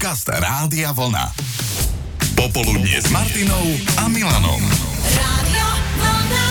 Podcast Rádia Vlna. Popoludnie s Martinou a Milanom. Rádio Vlna.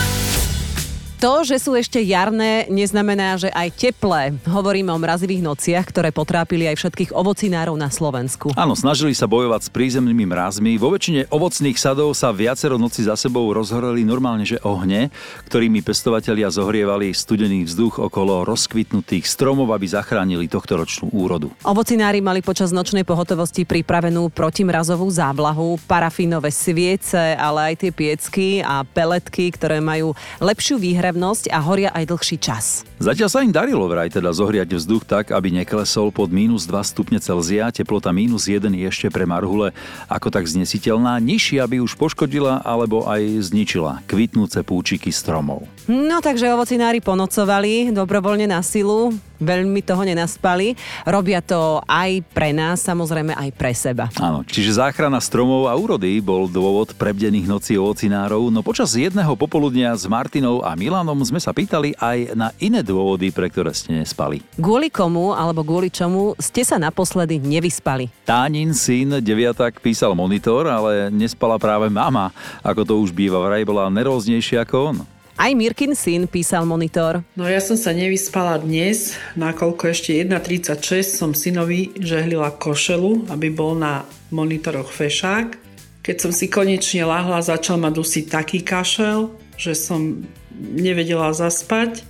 To, že sú ešte jarné, neznamená, že aj teplé. Hovoríme o mrazivých nociach, ktoré potrápili aj všetkých ovocinárov na Slovensku. Áno, snažili sa bojovať s prízemnými mrazmi. Vo väčšine ovocných sadov sa viacero noci za sebou rozhoreli normálne že ohne, ktorými pestovatelia zohrievali studený vzduch okolo rozkvitnutých stromov, aby zachránili tohtoročnú úrodu. Ovocinári mali počas nočnej pohotovosti pripravenú protimrazovú závlahu, parafínové sviece, ale aj tie piecky a peletky, ktoré majú lepšiu výhrev a horia aj dlhší čas. Zatiaľ sa im darilo vraj teda zohriať vzduch tak, aby neklesol pod -2 stupne Celzia, teplota -1 je ešte pre marhule ako tak znesiteľná, nižšia by už poškodila alebo aj zničila kvitnúce púčiky stromov. No takže ovocinári ponocovali dobrovoľne na silu, veľmi toho nenaspali. Robia to aj pre nás, samozrejme aj pre seba. Áno, čiže záchrana stromov a úrody bol dôvod prebdených nocí ovocinárov, no počas jedného popoludnia s Martinou a Milanom sme sa pýtali aj na iné dôvody, pre ktoré ste nespali. Kvôli komu alebo kvôli čomu ste sa naposledy nevyspali? Tánin syn, deviatak, písal Monitor, ale nespala práve mama, ako to už býva, vraj bola nervóznejšia ako on. Aj Mirkin syn písal Monitor. No ja som sa nevyspala dnes, nakoľko ešte 1:36 som synovi žehlila košelu, aby bol na monitoroch fešák. Keď som si konečne lahla, začal ma dusiť taký kašel, že som nevedela zaspať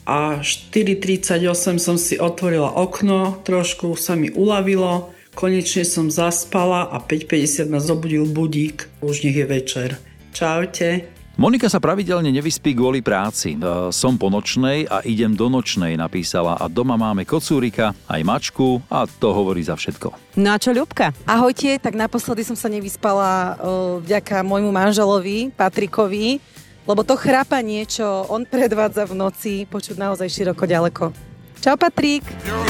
a 4:38 som si otvorila okno, trošku sa mi uľavilo, konečne som zaspala a 5:50 ma zobudil budík. Už nech je večer. Čaute. Monika sa pravidelne nevyspí kvôli práci. Som po nočnej a idem do nočnej, napísala, a doma máme kocúrika, aj mačku a to hovorí za všetko. No a čo Ľubka? Ahojte, tak naposledy som sa nevyspala vďaka môjmu manželovi, Patrikovi, lebo to chrápanie, čo on predvádza v noci, počuť naozaj široko ďaleko. Čau, Patrik!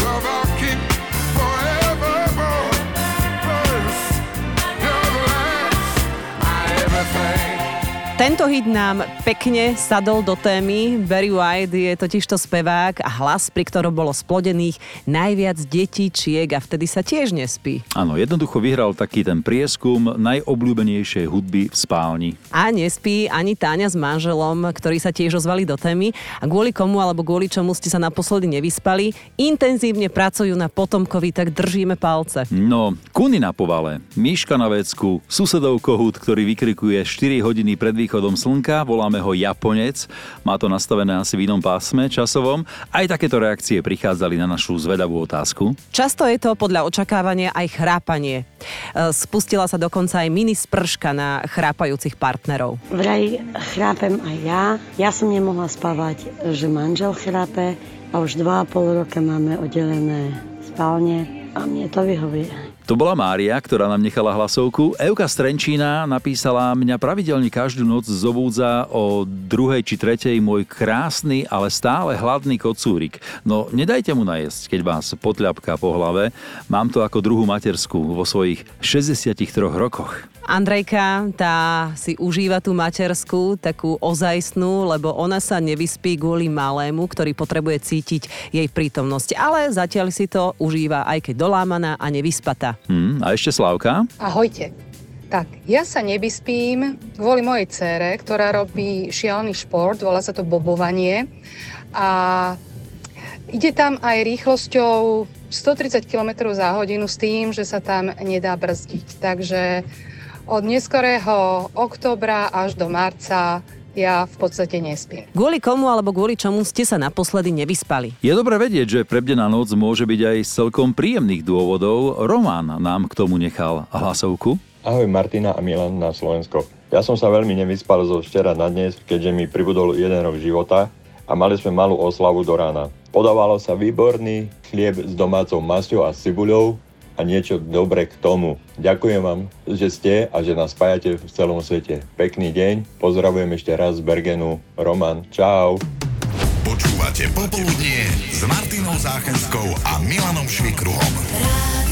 Tento hit nám pekne sadol do témy. Barry White je totižto spevák a hlas, pri ktorom bolo splodených najviac detičiek a vtedy sa tiež nespí. Áno, jednoducho vyhral taký ten prieskum najobľúbenejšej hudby v spálni. A nespí ani Táňa s manželom, ktorí sa tiež ozvali do témy. A kvôli komu alebo kvôli čomu ste sa naposledy nevyspali, intenzívne pracujú na potomkovi, tak držíme palce. No, kuny na povale, myška na vecku, susedov kohút, ktorý vykrikuje 4 hodiny pred východom slnka, voláme ho Japonec, má to nastavené asi v inom pásme časovom. Aj takéto reakcie prichádzali na našu zvedavú otázku. Často je to podľa očakávania aj chrápanie. Spustila sa dokonca aj mini sprška na chrápajúcich partnerov. Vraj chrápem aj ja. Ja som nemohla spávať, že manžel chrápe a už 2,5 roka máme oddelené spálne a mne to vyhovuje. To bola Mária, ktorá nám nechala hlasovku. Evka z Trenčína napísala: mňa pravidelne každú noc zobúdza o 2. či 3. môj krásny, ale stále hladný kocúrik. No, nedajte mu najesť, keď vás potľapká po hlave. Mám to ako druhú materskú vo svojich 63 rokoch. Andrejka, tá si užíva tú materskú, takú ozajstnú, lebo ona sa nevyspí kvôli malému, ktorý potrebuje cítiť jej prítomnosť. Ale zatiaľ si to užíva, aj keď dolámaná a nevyspatá. A ešte Slávka? Ahojte. Tak, ja sa nevyspím kvôli mojej dcére, ktorá robí šialený šport, volá sa to bobovanie. A ide tam aj rýchlosťou 130 km za hodinu s tým, že sa tam nedá brzdiť. Takže od neskorého októbra až do marca ja v podstate nespím. Kvôli komu alebo kvôli čomu ste sa naposledy nevyspali? Je dobré vedieť, že prebdená noc môže byť aj z celkom príjemných dôvodov. Roman nám k tomu nechal hlasovku. Ahoj Martina a Milan na Slovensko. Ja som sa veľmi nevyspal zo včera na dnes, keďže mi pribudol 1 rok života a mali sme malú oslavu do rána. Podávalo sa výborný chlieb s domácou masťou a cibuľou a niečo dobre k tomu. Ďakujem vám, že ste a že nás spájate v celom svete. Pekný deň, pozdravujem ešte raz z Bergenu. Roman, čau. Počúvate Popoludnie s Martinou Záchenskou a Milanom Švikruhom.